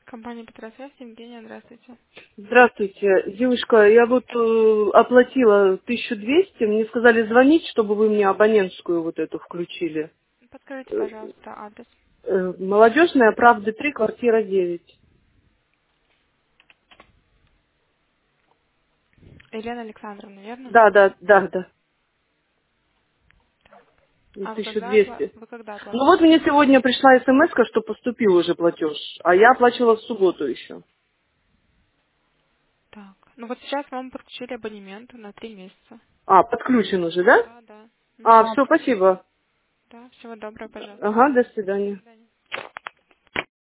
Компания Петросвязь, Евгения, здравствуйте. Здравствуйте, девушка, я вот оплатила 1200, мне сказали звонить, чтобы вы мне абонентскую вот эту включили. Подскажите, пожалуйста, адрес. Молодежная, правда, 3, квартира 9. Елена Александровна, верно? Да, да, да, да, А вы когда, 1200. вы когда Ну вот оплачивали? мне сегодня пришла смс, что поступил уже платеж, а я оплачивала в субботу еще. Так. Ну вот сейчас вам подключили абонемент на 3 месяца. А, подключен уже, да? Да, да. А, Мгм. все, спасибо. Да, всего доброго, пожалуйста. Ага, до До свидания. свидания.